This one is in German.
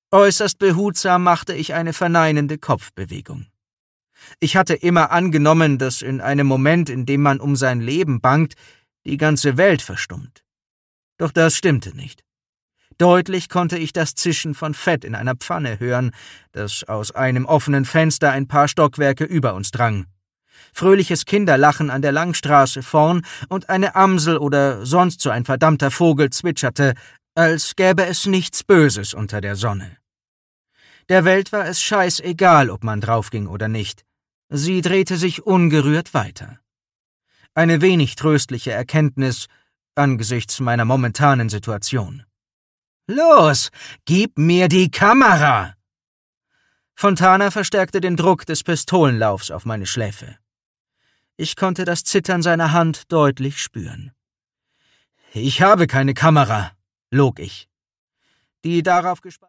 Äußerst behutsam machte ich eine verneinende Kopfbewegung. Ich hatte immer angenommen, dass in einem Moment, in dem man um sein Leben bangt, die ganze Welt verstummt. Doch das stimmte nicht. Deutlich konnte ich das Zischen von Fett in einer Pfanne hören, das aus einem offenen Fenster ein paar Stockwerke über uns drang. Fröhliches Kinderlachen an der Langstraße vorn und eine Amsel oder sonst so ein verdammter Vogel zwitscherte, als gäbe es nichts Böses unter der Sonne. Der Welt war es scheißegal, ob man draufging oder nicht. Sie drehte sich ungerührt weiter. Eine wenig tröstliche Erkenntnis angesichts meiner momentanen Situation. »Los, gib mir die Kamera!« Fontana verstärkte den Druck des Pistolenlaufs auf meine Schläfe. Ich konnte das Zittern seiner Hand deutlich spüren. »Ich habe keine Kamera«, log ich. Die darauf